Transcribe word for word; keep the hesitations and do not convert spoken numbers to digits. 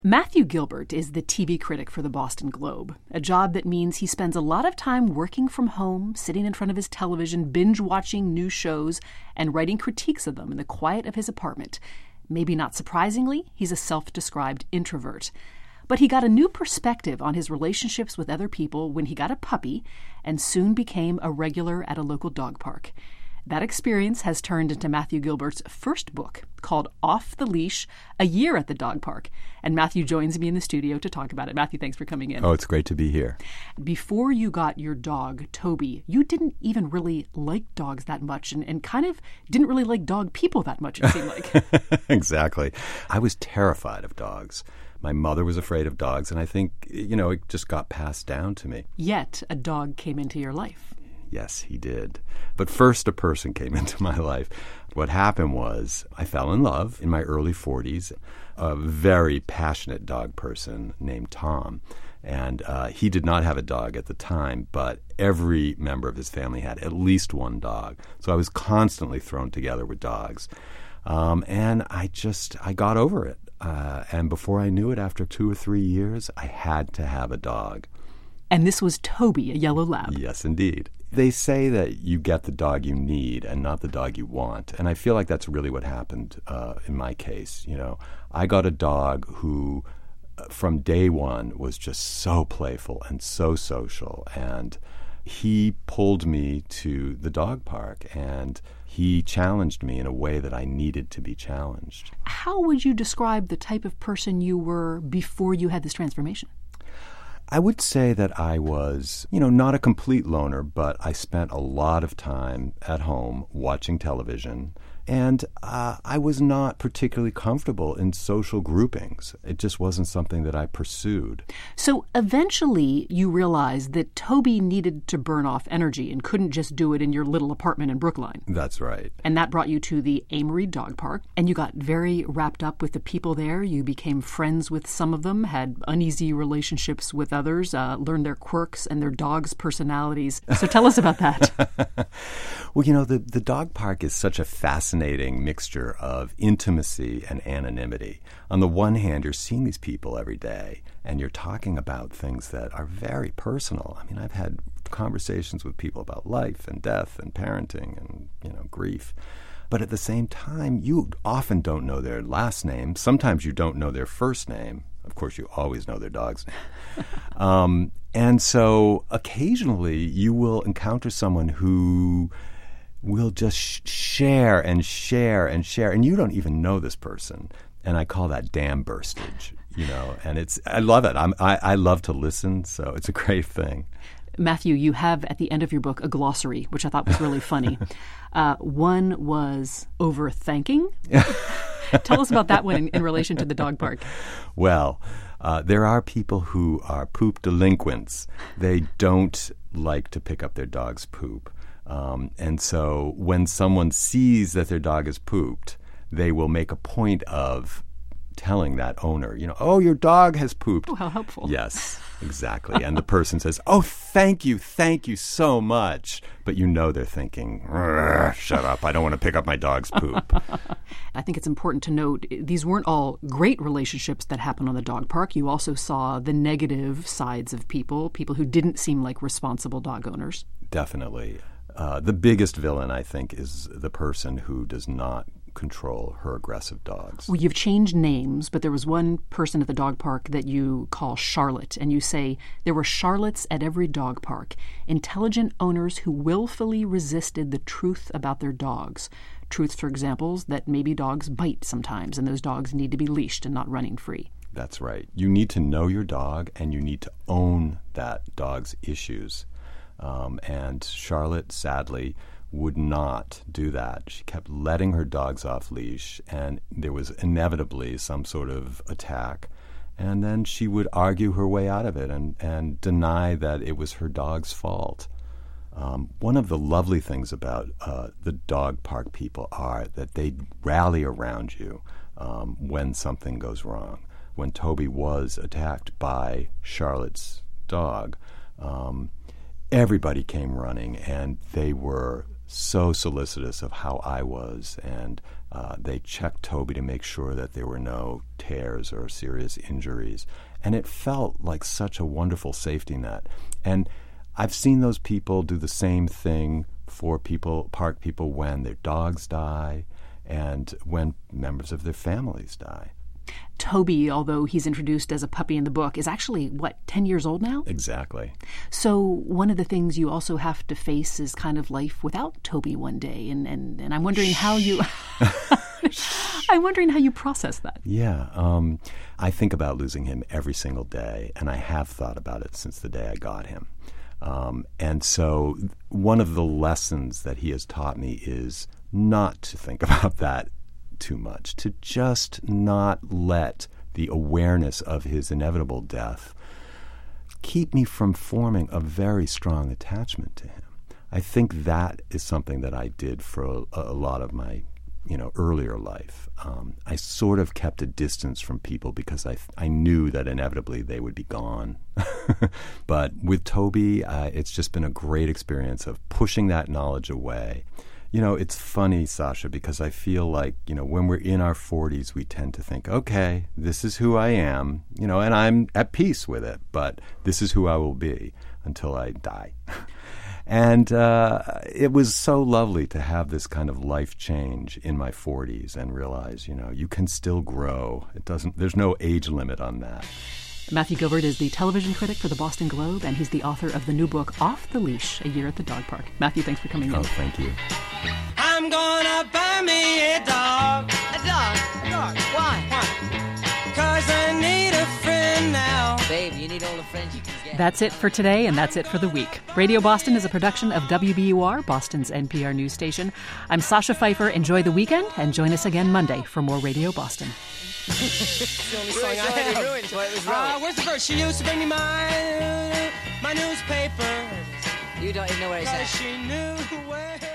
Matthew Gilbert is the T V critic for the Boston Globe, a job that means he spends a lot of time working from home, sitting in front of his television, binge-watching new shows, and writing critiques of them in the quiet of his apartment. Maybe not surprisingly, he's a self-described introvert. But he got a new perspective on his relationships with other people when he got a puppy and soon became a regular at a local dog park. That experience has turned into Matthew Gilbert's first book, called Off the Leash, A Year at the Dog Park. And Matthew joins me in the studio to talk about it. Matthew, thanks for coming in. Oh, it's great to be here. Before you got your dog, Toby, you didn't even really like dogs that much and, and kind of didn't really like dog people that much, it seemed like. Exactly. I was terrified of dogs. My mother was afraid of dogs, and I think, you know, it just got passed down to me. Yet a dog came into your life. Yes, he did. But first, a person came into my life. What happened was I fell in love in my early forties, a very passionate dog person named Tom. And uh, he did not have a dog at the time, but every member of his family had at least one dog. So I was constantly thrown together with dogs. Um, and I just, I got over it. Uh, and before I knew it, after two or three years, I had to have a dog. And this was Toby, a yellow lab. Yes, indeed. They say that you get the dog you need and not the dog you want. And I feel like that's really what happened uh, in my case. You know, I got a dog who, uh, from day one, was just so playful and so social. And he pulled me to the dog park, and he challenged me in a way that I needed to be challenged. How would you describe the type of person you were before you had this transformation? I would say that I was, you know, not a complete loner, but I spent a lot of time at home watching television, and uh, I was not particularly comfortable in social groupings. It just wasn't something that I pursued. So eventually you realized that Toby needed to burn off energy and couldn't just do it in your little apartment in Brookline. That's right. And that brought you to the Amory Dog Park, and you got very wrapped up with the people there. You became friends with some of them, had uneasy relationships with others, uh, learned their quirks and their dogs' personalities. So tell us about that. Well, you know, the, the dog park is such a fascinating mixture of intimacy and anonymity. On the one hand, you're seeing these people every day, and you're talking about things that are very personal. I mean, I've had conversations with people about life and death and parenting and, you know, grief. But at the same time, you often don't know their last name. Sometimes you don't know their first name. Of course, you always know their dog's name. um, and so occasionally you will encounter someone who will just sh- share and share and share, and you don't even know this person. And I call that dam burstage, you know, and it's, I love it. I'm, I, I love to listen, so it's a great thing. Matthew, you have at the end of your book a glossary, which I thought was really funny. Uh, one was overthanking. Tell us about that one in, in relation to the dog park. Well, uh, there are people who are poop delinquents. They don't like to pick up their dog's poop. Um, and so when someone sees that their dog has pooped, they will make a point of telling that owner, you know, oh, your dog has pooped. Oh, how helpful. Yes, exactly. And the person says, oh, thank you, thank you so much. But you know they're thinking, shut up, I don't want to pick up my dog's poop. I think it's important to note these weren't all great relationships that happened on the dog park. You also saw the negative sides of people, people who didn't seem like responsible dog owners. Definitely. Uh, the biggest villain, I think, is the person who does not control her aggressive dogs. Well, you've changed names, but there was one person at the dog park that you call Charlotte, and you say, there were Charlottes at every dog park, intelligent owners who willfully resisted the truth about their dogs. Truths, for example, that maybe dogs bite sometimes, and those dogs need to be leashed and not running free. That's right. You need to know your dog, and you need to own that dog's issues. Um, and Charlotte, sadly, would not do that. She kept letting her dogs off leash, and there was inevitably some sort of attack. And then she would argue her way out of it and, and deny that it was her dog's fault. Um, one of the lovely things about uh, the dog park people are that they rally around you um, when something goes wrong. When Toby was attacked by Charlotte's dog, um, everybody came running, and they were so solicitous of how I was, and uh, they checked Toby to make sure that there were no tears or serious injuries. And it felt like such a wonderful safety net. And I've seen those people do the same thing for people, park people, when their dogs die and when members of their families die. Toby, although he's introduced as a puppy in the book, is actually, what, ten years old now? Exactly. So one of the things you also have to face is kind of life without Toby one day. And, and, and I'm wondering how you... I'm wondering how you process that. Yeah. Um, I think about losing him every single day, and I have thought about it since the day I got him. Um, and so one of the lessons that he has taught me is not to think about that too much, to just not let the awareness of his inevitable death keep me from forming a very strong attachment to him. I think that is something that I did for a, a lot of my, you know, earlier life. Um, I sort of kept a distance from people because I I knew that inevitably they would be gone. But with Toby, uh, it's just been a great experience of pushing that knowledge away. You know, it's funny, Sasha, because I feel like, you know, when we're in our forties, we tend to think, okay, this is who I am, you know, and I'm at peace with it, but this is who I will be until I die. And uh, it was so lovely to have this kind of life change in my forties and realize, you know, you can still grow. It doesn't, there's no age limit on that. Matthew Gilbert is the television critic for the Boston Globe, and he's the author of the new book, Off the Leash, A Year at the Dog Park. Matthew, thanks for coming in. Oh, thank you. I'm gonna buy me a dog. A dog? A dog? Why? Why? Cause I need a friend now. Babe, you need all the friends you can get. That's it for today, and that's it for the week. Radio Boston is a production of W B U R, Boston's N P R news station. I'm Sasha Pfeiffer. Enjoy the weekend, and join us again Monday for more Radio Boston. It's the only song I have. Ruined what was wrong. Uh, where's the verse? She used to bring me my, my newspaper. You don't even know what it Cause says. she knew where...